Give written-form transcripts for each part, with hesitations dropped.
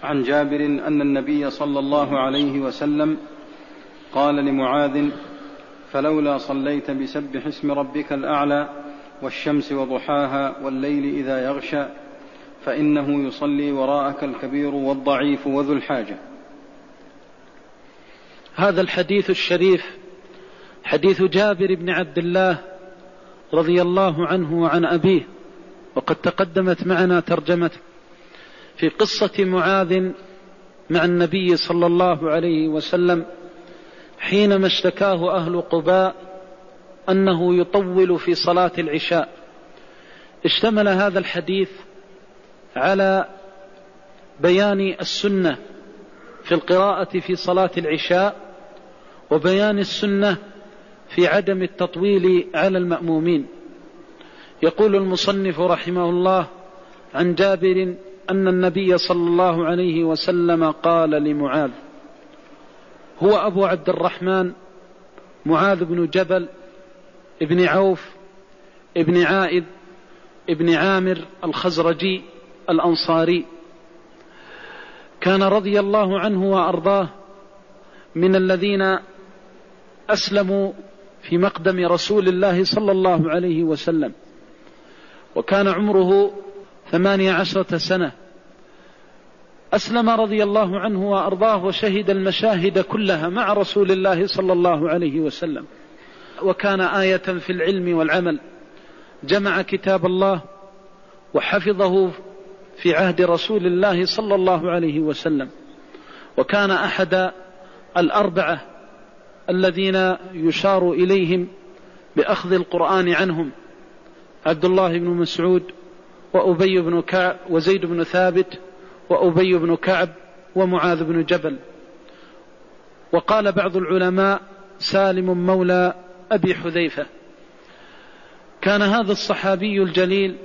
عن جابر أن النبي صلى الله عليه وسلم قال لمعاذ: فلولا صليت بسبح اسم ربك الأعلى والشمس وضحاها والليل إذا يغشى فإنه يصلي وراءك الكبير والضعيف وذو الحاجة. هذا الحديث الشريف حديث جابر بن عبد الله رضي الله عنه وعن أبيه، وقد تقدمت معنا ترجمته في قصة معاذ مع النبي صلى الله عليه وسلم حينما اشتكاه أهل قباء أنه يطول في صلاة العشاء. اشتمل هذا الحديث على بيان السنة في القراءة في صلاة العشاء، وبيان السنة في عدم التطويل على المأمومين. يقول المصنف رحمه الله عن جابر أن النبي صلى الله عليه وسلم قال لمعاذ، هو أبو عبد الرحمن معاذ بن جبل ابن عوف ابن عائذ ابن عامر الخزرجي الأنصاري، كان رضي الله عنه وأرضاه من الذين أسلموا في مقدم رسول الله صلى الله عليه وسلم، وكان عمره 18 سنة. أسلم رضي الله عنه وأرضاه وشهد المشاهد كلها مع رسول الله صلى الله عليه وسلم، وكان آية في العلم والعمل، جمع كتاب الله وحفظه في عهد رسول الله صلى الله عليه وسلم، وكان أحد الأربعة الذين يشار إليهم بأخذ القرآن عنهم: عبد الله بن مسعود وأبي بن كعب وزيد بن ثابت وأبي بن كعب ومعاذ بن جبل. وقال بعض العلماء سالم مولى أبي حذيفة. كان هذا الصحابي الجليل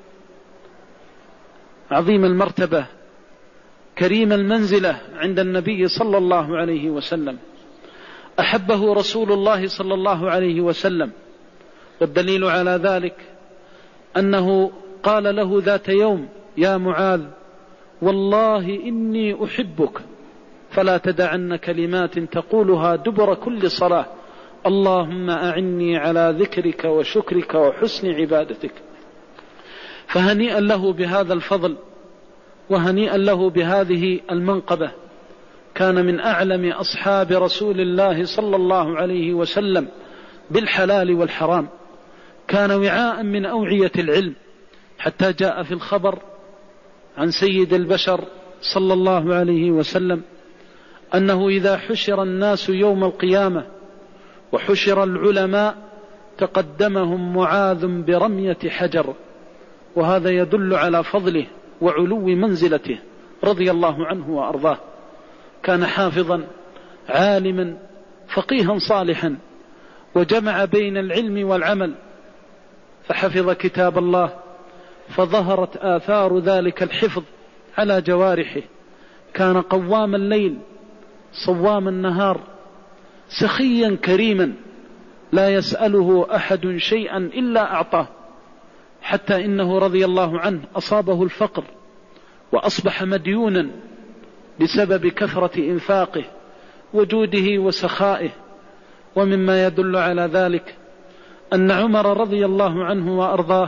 عظيم المرتبة كريم المنزلة عند النبي صلى الله عليه وسلم، أحبه رسول الله صلى الله عليه وسلم، والدليل على ذلك أنه قال له ذات يوم: يا معاذ، والله إني أحبك فلا تدعن كلمات تقولها دبر كل صلاة: اللهم أعني على ذكرك وشكرك وحسن عبادتك. فهنيئا له بهذا الفضل، وهنيئا له بهذه المنقبة. كان من أعلم أصحاب رسول الله صلى الله عليه وسلم بالحلال والحرام، كان وعاء من أوعية العلم، حتى جاء في الخبر عن سيد البشر صلى الله عليه وسلم أنه إذا حشر الناس يوم القيامة وحشر العلماء تقدمهم معاذ برمية حجر، وهذا يدل على فضله وعلو منزلته رضي الله عنه وأرضاه. كان حافظا عالما فقيها صالحا، وجمع بين العلم والعمل، فحفظ كتاب الله، فظهرت آثار ذلك الحفظ على جوارحه. كان قوام الليل صوام النهار، سخيا كريما، لا يسأله أحد شيئا إلا أعطاه، حتى إنه رضي الله عنه أصابه الفقر وأصبح مديونا بسبب كثرة إنفاقه وجوده وسخائه. ومما يدل على ذلك أن عمر رضي الله عنه وأرضاه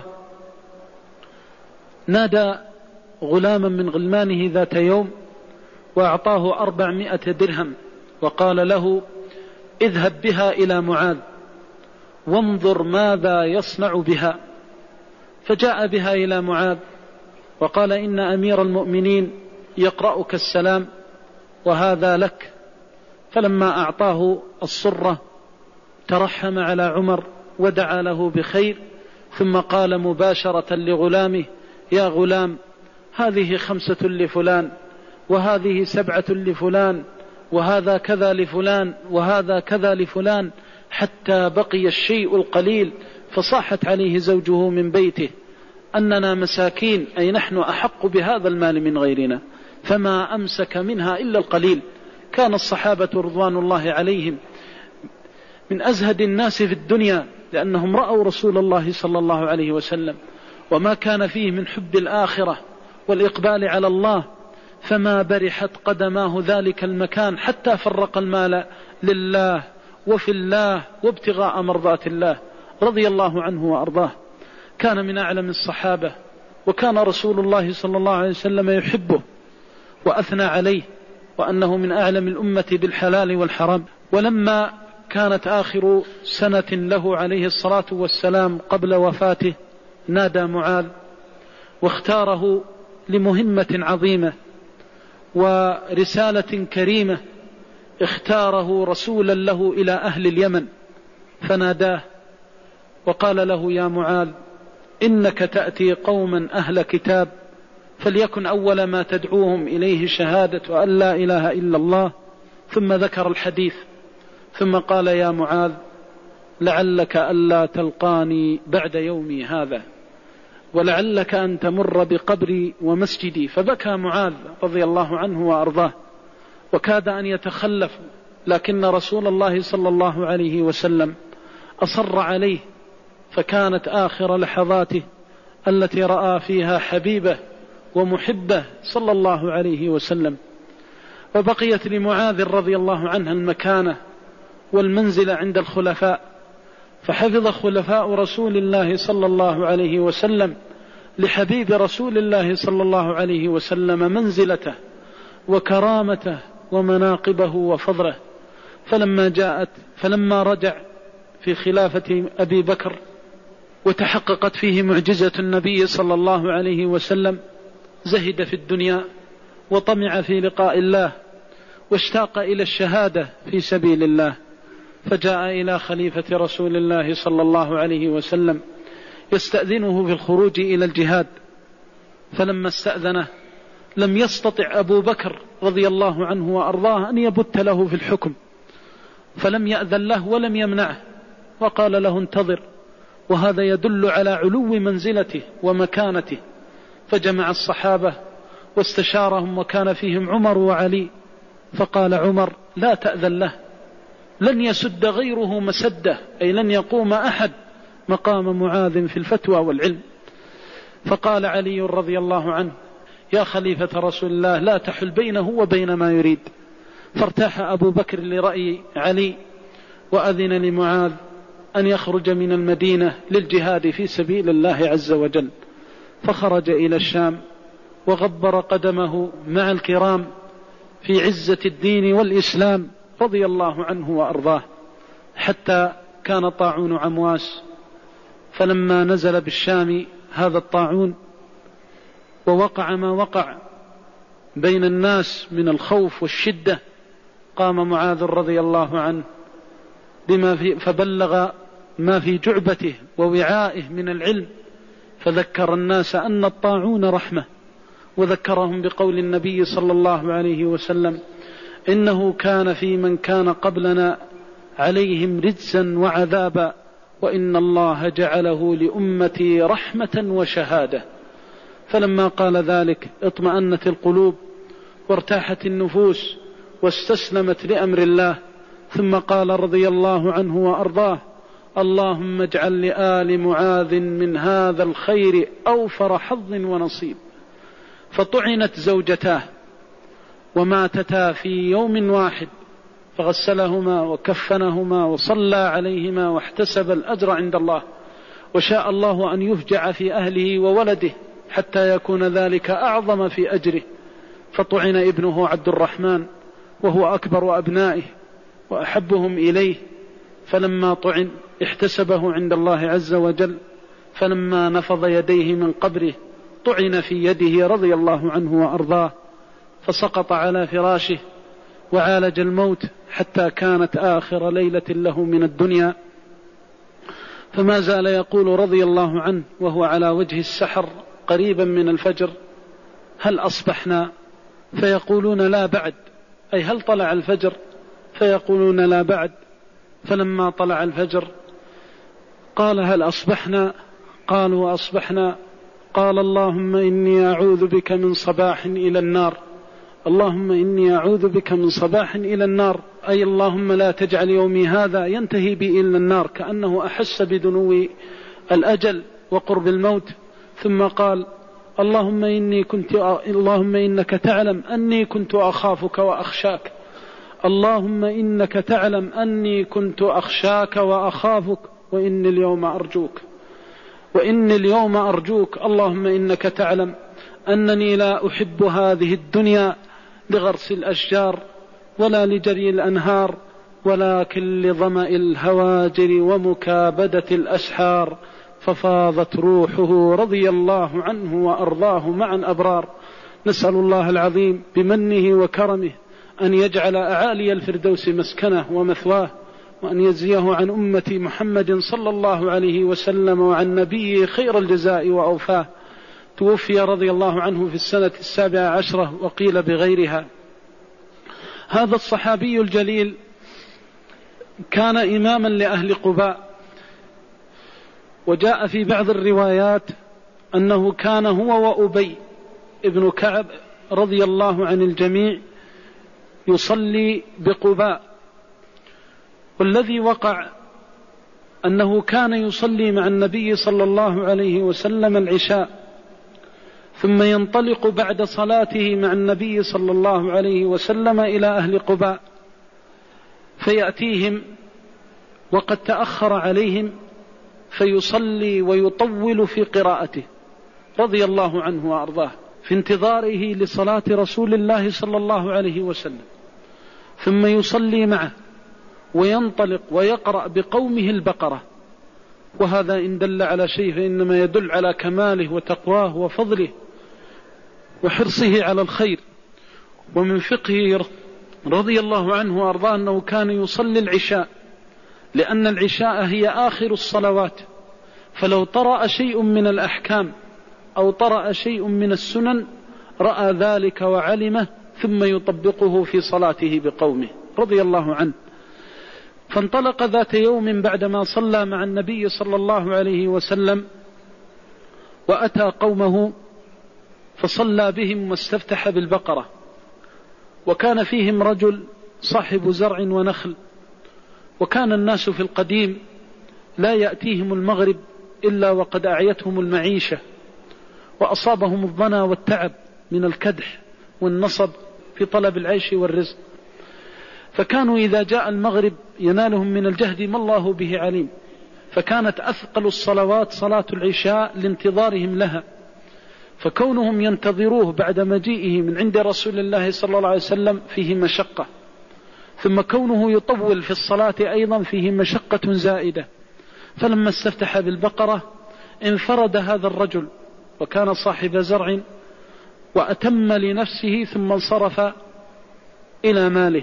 نادى غلاما من غلمانه ذات يوم وأعطاه 400 درهم، وقال له: اذهب بها إلى معاذ وانظر ماذا يصنع بها. فجاء بها إلى معاذ وقال: إن أمير المؤمنين يقرأك السلام وهذا لك. فلما أعطاه الصرة ترحم على عمر ودعا له بخير، ثم قال مباشرة لغلامه: يا غلام، هذه 5 لفلان، وهذه 7 لفلان، وهذا كذا لفلان، وهذا كذا لفلان، حتى بقي الشيء القليل. فصاحت عليه زوجه من بيته أننا مساكين، أي نحن أحق بهذا المال من غيرنا، فما أمسك منها إلا القليل. كان الصحابة رضوان الله عليهم من أزهد الناس في الدنيا، لأنهم رأوا رسول الله صلى الله عليه وسلم وما كان فيه من حب الآخرة والإقبال على الله، فما برحت قدماه ذلك المكان حتى فرق المال لله وفي الله وابتغاء مرضات الله رضي الله عنه وأرضاه. كان من أعلم الصحابة، وكان رسول الله صلى الله عليه وسلم يحبه وأثنى عليه وأنه من أعلم الأمة بالحلال والحرام. ولما كانت آخر سنة له عليه الصلاة والسلام قبل وفاته نادى معاذ واختاره لمهمة عظيمة ورسالة كريمة، اختاره رسولا له إلى أهل اليمن، فناداه وقال له: يا معاذ، إنك تأتي قوما أهل كتاب، فليكن أول ما تدعوهم إليه شهادة أن لا إله إلا الله. ثم ذكر الحديث، ثم قال: يا معاذ، لعلك ألا تلقاني بعد يومي هذا، ولعلك أن تمر بقبري ومسجدي. فبكى معاذ رضي الله عنه وأرضاه وكاد أن يتخلف، لكن رسول الله صلى الله عليه وسلم أصر عليه، فكانت آخر لحظاته التي رأى فيها حبيبه ومحبه صلى الله عليه وسلم. وبقيت لمعاذ رضي الله عنه المكانة والمنزلة عند الخلفاء، فحفظ خلفاء رسول الله صلى الله عليه وسلم لحبيب رسول الله صلى الله عليه وسلم منزلته وكرامته ومناقبه وفضله. فلما رجع في خلافة أبي بكر وتحققت فيه معجزة النبي صلى الله عليه وسلم، زهد في الدنيا وطمع في لقاء الله واشتاق إلى الشهادة في سبيل الله، فجاء إلى خليفة رسول الله صلى الله عليه وسلم يستأذنه في الخروج إلى الجهاد. فلما استأذنه لم يستطع أبو بكر رضي الله عنه وأرضاه أن يبت له في الحكم، فلم يأذن له ولم يمنعه، وقال له: انتظر. وهذا يدل على علو منزلته ومكانته. فجمع الصحابة واستشارهم، وكان فيهم عمر وعلي، فقال عمر: لا تأذن له، لن يسد غيره مسده، أي لن يقوم أحد مقام معاذ في الفتوى والعلم. فقال علي رضي الله عنه: يا خليفة رسول الله، لا تحل بينه وبين ما يريد. فارتاح أبو بكر لرأي علي، وأذن لمعاذ أن يخرج من المدينة للجهاد في سبيل الله عز وجل. فخرج إلى الشام وغبر قدمه مع الكرام في عزة الدين والإسلام رضي الله عنه وأرضاه، حتى كان طاعون عمواس. فلما نزل بالشام هذا الطاعون ووقع ما وقع بين الناس من الخوف والشدة، قام معاذ رضي الله عنه فبلغ ما في جعبته ووعائه من العلم، فذكر الناس أن الطاعون رحمة، وذكرهم بقول النبي صلى الله عليه وسلم: إنه كان في من كان قبلنا عليهم رجزا وعذابا، وإن الله جعله لأمتي رحمة وشهادة. فلما قال ذلك اطمأنت القلوب وارتاحت النفوس واستسلمت لأمر الله، ثم قال رضي الله عنه وأرضاه: اللهم اجعل لآل معاذ من هذا الخير أوفر حظ ونصيب. فطعنت زوجتاه وماتتا في يوم واحد، فغسلهما وكفنهما وصلى عليهما واحتسب الأجر عند الله، وشاء الله أن يفجع في أهله وولده حتى يكون ذلك أعظم في أجره. فطعن ابنه عبد الرحمن وهو أكبر أبنائه وأحبهم إليه، فلما طعن احتسبه عند الله عز وجل، فلما نفض يديه من قبره طعن في يده رضي الله عنه وأرضاه، فسقط على فراشه وعالج الموت حتى كانت آخر ليلة له من الدنيا. فما زال يقول رضي الله عنه وهو على وجه السحر قريبا من الفجر: هل أصبحنا؟ فيقولون لا بعد، أي هل طلع الفجر؟ فيقولون لا بعد. فلما طلع الفجر قال: هل أصبحنا؟ قالوا: أصبحنا. قال: اللهم إني أعوذ بك من صباح إلى النار، اللهم إني أعوذ بك من صباح إلى النار، أي اللهم لا تجعل يومي هذا ينتهي بي إلى النار، كأنه أحس بدنو الأجل وقرب الموت. ثم قال: اللهم إنك تعلم أني كنت أخافك وأخشاك، اللهم إنك تعلم أني كنت أخشاك وأخافك، وإني اليوم أرجوك، اللهم إنك تعلم أنني لا أحب هذه الدنيا لغرس الأشجار ولا لجري الأنهار، ولكن لظمأ الهواجر ومكابدة الأسحار. ففاضت روحه رضي الله عنه وأرضاه مع الأبرار. نسأل الله العظيم بمنه وكرمه أن يجعل أعالي الفردوس مسكنه ومثواه، وأن يجزيه عن أمة محمد صلى الله عليه وسلم وعن نبيه خير الجزاء وأوفاه. توفي رضي الله عنه في 17 وقيل بغيرها. هذا الصحابي الجليل كان إماما لأهل قباء، وجاء في بعض الروايات أنه كان هو وأبي ابن كعب رضي الله عن الجميع يصلي بقباء، والذي وقع أنه كان يصلي مع النبي صلى الله عليه وسلم العشاء، ثم ينطلق بعد صلاته مع النبي صلى الله عليه وسلم إلى أهل قباء، فيأتيهم وقد تأخر عليهم فيصلي ويطول في قراءته رضي الله عنه وأرضاه في انتظاره لصلاة رسول الله صلى الله عليه وسلم، ثم يصلي معه وينطلق ويقرأ بقومه البقرة. وهذا إن دل على شيء فإنما يدل على كماله وتقواه وفضله وحرصه على الخير. ومن فقهه رضي الله عنه وأرضاه أنه كان يصلي العشاء، لأن العشاء هي آخر الصلوات، فلو طرأ شيء من الأحكام أو طرأ شيء من السنن رأى ذلك وعلمه ثم يطبقه في صلاته بقومه رضي الله عنه. فانطلق ذات يوم بعدما صلى مع النبي صلى الله عليه وسلم وأتى قومه فصلى بهم واستفتح بالبقرة، وكان فيهم رجل صاحب زرع ونخل، وكان الناس في القديم لا يأتيهم المغرب إلا وقد أعيتهم المعيشة وأصابهم الظنا والتعب من الكدح والنصب في طلب العيش والرزق، فكانوا إذا جاء المغرب ينالهم من الجهد ما الله به عليم، فكانت أثقل الصلوات صلاة العشاء لانتظارهم لها، فكونهم ينتظروه بعد مجيئه من عند رسول الله صلى الله عليه وسلم فيه مشقة، ثم كونه يطول في الصلاة أيضا فيه مشقة زائدة. فلما استفتح بالبقرة انفرد هذا الرجل وكان صاحب زرع وأتم لنفسه ثم انصرف إلى ماله.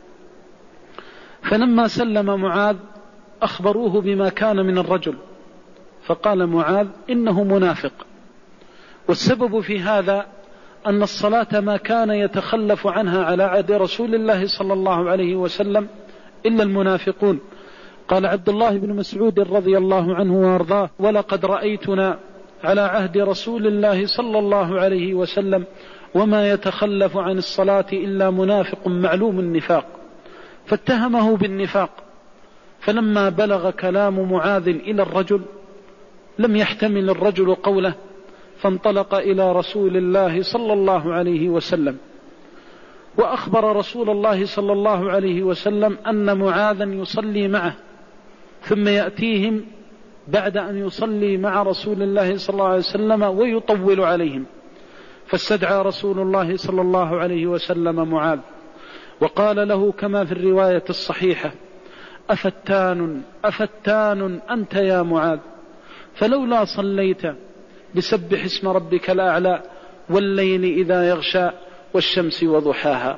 فلما سلم معاذ أخبروه بما كان من الرجل، فقال معاذ إنه منافق. والسبب في هذا أن الصلاة ما كان يتخلف عنها على عهد رسول الله صلى الله عليه وسلم إلا المنافقون. قال عبد الله بن مسعود رضي الله عنه وارضاه: ولقد رأيتنا على عهد رسول الله صلى الله عليه وسلم وما يتخلف عن الصلاة إلا منافق معلوم النفاق، فاتهمه بالنفاق. فلما بلغ كلام معاذ إلى الرجل لم يحتمل الرجل قوله، فانطلق إلى رسول الله صلى الله عليه وسلم، وأخبر رسول الله صلى الله عليه وسلم أن معاذا يصلي معه ثم يأتيهم بعد أن يصلي مع رسول الله صلى الله عليه وسلم ويطول عليهم. فاستدعى رسول الله صلى الله عليه وسلم معاذ وقال له كما في الرواية الصحيحة: أفتان أنت يا معاذ، فلولا صليت بسبح اسم ربك الأعلى والليل إذا يغشى والشمس وضحاها،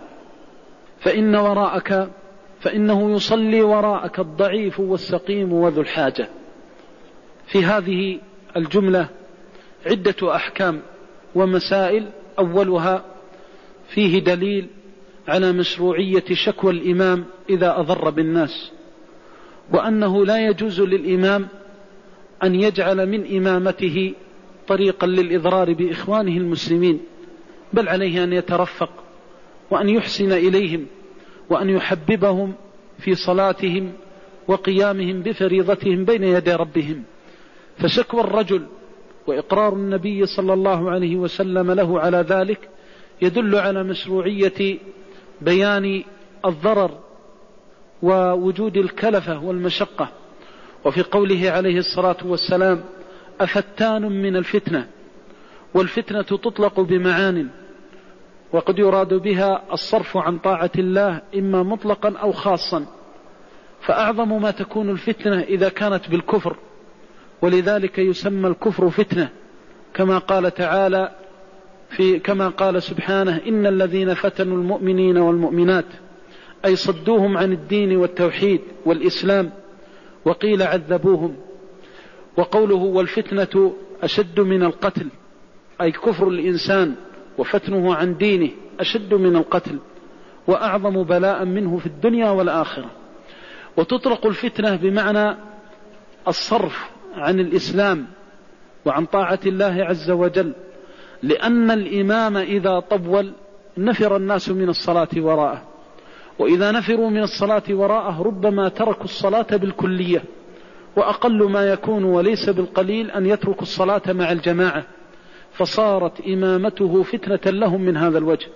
فإنه يصلي وراءك الضعيف والسقيم وذو الحاجة. في هذه الجملة عدة أحكام ومسائل. أولها فيه دليل على مشروعية شكوى الإمام إذا أضر بالناس، وأنه لا يجوز للإمام أن يجعل من إمامته طريقا للإضرار بإخوانه المسلمين، بل عليه أن يترفق وأن يحسن إليهم وأن يحببهم في صلاتهم وقيامهم بفريضتهم بين يدي ربهم. فشكوى الرجل وإقرار النبي صلى الله عليه وسلم له على ذلك يدل على مشروعية بيان الضرر ووجود الكلفة والمشقة. وفي قوله عليه الصلاة والسلام: أفتان من الفتنة. والفتنة تطلق بمعان، وقد يراد بها الصرف عن طاعة الله إما مطلقا أو خاصا، فأعظم ما تكون الفتنة إذا كانت بالكفر، ولذلك يسمى الكفر فتنة، كما قال تعالى كما قال سبحانه: إن الذين فتنوا المؤمنين والمؤمنات، أي صدوهم عن الدين والتوحيد والإسلام، وقيل عذبوهم. وقوله: والفتنة أشد من القتل، أي كفر الإنسان وفتنه عن دينه أشد من القتل وأعظم بلاء منه في الدنيا والآخرة. وتطلق الفتنة بمعنى الصرف عن الإسلام وعن طاعة الله عز وجل، لأن الإمام إذا طول نفر الناس من الصلاة وراءه، وإذا نفروا من الصلاة وراءه ربما تركوا الصلاة بالكلية، وأقل ما يكون وليس بالقليل أن يتركوا الصلاة مع الجماعة، فصارت إمامته فتنة لهم من هذا الوجه.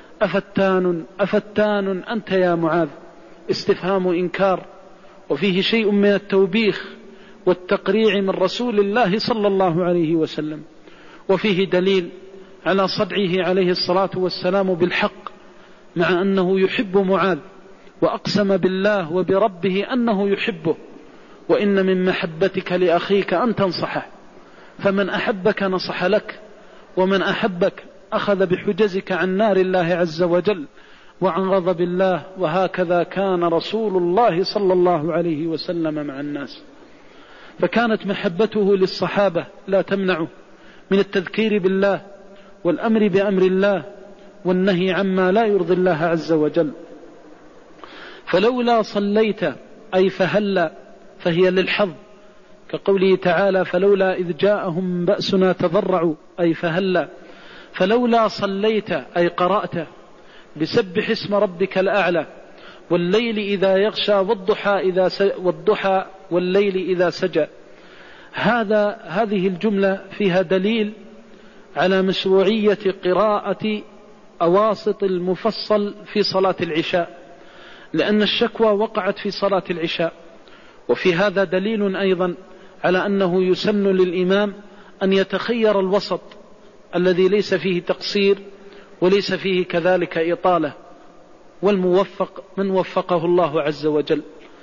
أفتان أنت يا معاذ، استفهام إنكار، وفيه شيء من التوبيخ والتقريع من رسول الله صلى الله عليه وسلم، وفيه دليل على صدعه عليه الصلاة والسلام بالحق، مع أنه يحب معاذ وأقسم بالله وبربه أنه يحبه. وإن من محبتك لأخيك أن تنصحه، فمن أحبك نصح لك، ومن أحبك أخذ بحجزك عن نار الله عز وجل وعن غضب الله. وهكذا كان رسول الله صلى الله عليه وسلم مع الناس، فكانت محبته للصحابة لا تمنعه من التذكير بالله والأمر بأمر الله والنهي عما لا يرضي الله عز وجل. فلولا صليت، أي فهلا، فهي للحظ، كقوله تعالى: فلولا إذ جاءهم بأسنا تضرعوا، أي فهلا. فلولا صليت، أي قرأت بسبح اسم ربك الأعلى والليل إذا يغشى والضحى والليل إذا سجى. هذه الجملة فيها دليل على مشروعية قراءة أواسط المفصل في صلاة العشاء، لأن الشكوى وقعت في صلاة العشاء. وفي هذا دليل أيضا على أنه يسن للإمام أن يتخير الوسط الذي ليس فيه تقصير وليس فيه كذلك إطالة، والموفق من وفقه الله عز وجل.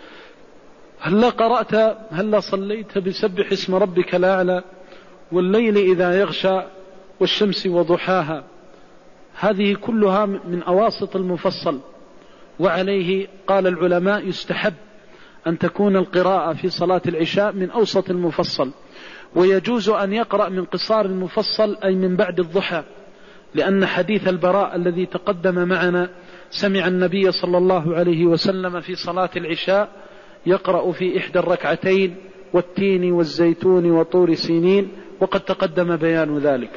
هلا صليت بسبح اسم ربك الأعلى والليل إذا يغشى والشمس وضحاها، هذه كلها من أواسط المفصل. وعليه قال العلماء: يستحب أن تكون القراءة في صلاة العشاء من أوسط المفصل، ويجوز أن يقرأ من قصار المفصل، أي من بعد الضحى، لأن حديث البراء الذي تقدم معنا سمع النبي صلى الله عليه وسلم في صلاة العشاء يقرأ في إحدى الركعتين: والتين والزيتون وطور سينين، وقد تقدم بيان ذلك.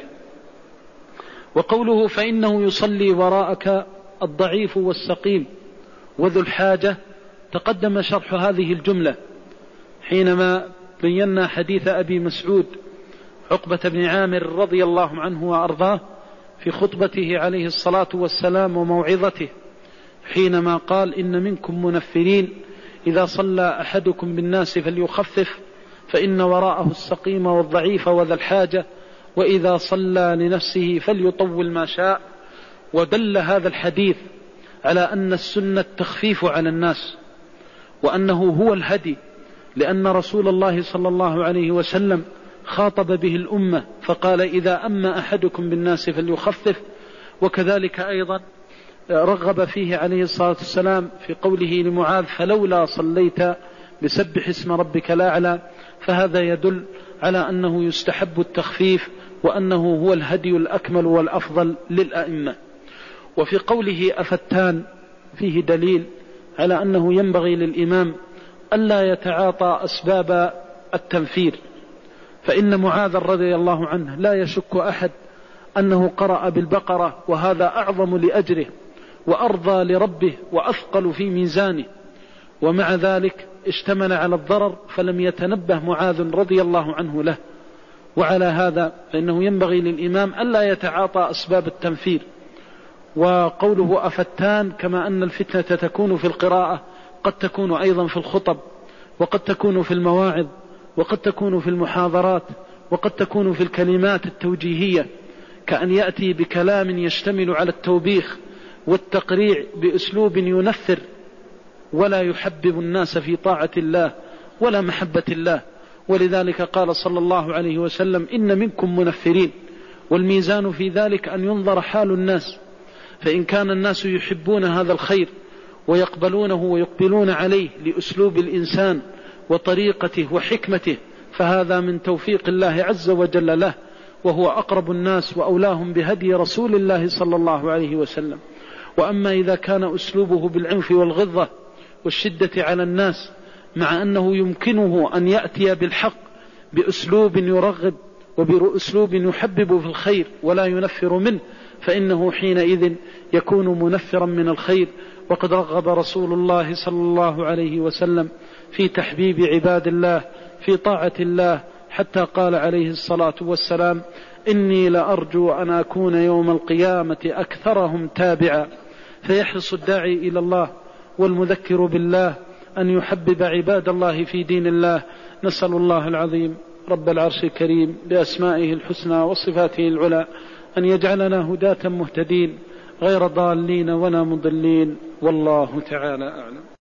وقوله: فإنه يصلي وراءك الضعيف والسقيم وذو الحاجة، تقدم شرح هذه الجملة حينما بينا حديث أبي مسعود عقبة بن عامر رضي الله عنه وأرضاه في خطبته عليه الصلاة والسلام وموعظته، حينما قال: إن منكم منفرين، إذا صلى أحدكم بالناس فليخفف، فإن وراءه السقيم والضعيف وذا الحاجة، وإذا صلى لنفسه فليطول ما شاء. ودل هذا الحديث على أن السنة التخفيف على الناس، وأنه هو الهدي، لأن رسول الله صلى الله عليه وسلم خاطب به الأمة فقال: إذا أما أحدكم بالناس فليخفف. وكذلك أيضا رغب فيه عليه الصلاة والسلام في قوله لمعاذ: فلولا صليت بسبح اسم ربك الأعلى. فهذا يدل على أنه يستحب التخفيف، وأنه هو الهدي الأكمل والأفضل للأئمة. وفي قوله: أفتان، فيه دليل على أنه ينبغي للإمام ألا يتعاطى أسباب التنفير، فإن معاذ رضي الله عنه لا يشك أحد أنه قرأ بالبقرة، وهذا أعظم لأجره وأرضى لربه وأثقل في ميزانه، ومع ذلك اشتمل على الضرر فلم يتنبه معاذ رضي الله عنه له، وعلى هذا فإنه ينبغي للإمام ألا يتعاطى أسباب التنفير. وقوله أفتان، كما أن الفتنة تكون في القراءة قد تكون أيضا في الخطب، وقد تكون في المواعظ، وقد تكون في المحاضرات، وقد تكون في الكلمات التوجيهية، كأن يأتي بكلام يشتمل على التوبيخ والتقريع بأسلوب ينفر ولا يحبب الناس في طاعة الله ولا محبة الله. ولذلك قال صلى الله عليه وسلم: إن منكم منفرين. والميزان في ذلك أن ينظر حال الناس، فإن كان الناس يحبون هذا الخير ويقبلونه ويقبلون عليه لأسلوب الإنسان وطريقته وحكمته، فهذا من توفيق الله عز وجل له، وهو أقرب الناس وأولاهم بهدي رسول الله صلى الله عليه وسلم. وأما إذا كان أسلوبه بالعنف والغضة والشدة على الناس، مع أنه يمكنه أن يأتي بالحق بأسلوب يرغب وبأسلوب يحبب في الخير ولا ينفر منه، فإنه حينئذ يكون منفرا من الخير. وقد رغب رسول الله صلى الله عليه وسلم في تحبيب عباد الله في طاعة الله، حتى قال عليه الصلاة والسلام: إني لأرجو أن أكون يوم القيامة أكثرهم تابعا. فيحرص الداعي إلى الله والمذكر بالله أن يحبب عباد الله في دين الله. نسأل الله العظيم رب العرش الكريم بأسمائه الحسنى وصفاته العلى أن يجعلنا هداة مهتدين غير ضالين ولا مضلين، والله تعالى أعلم.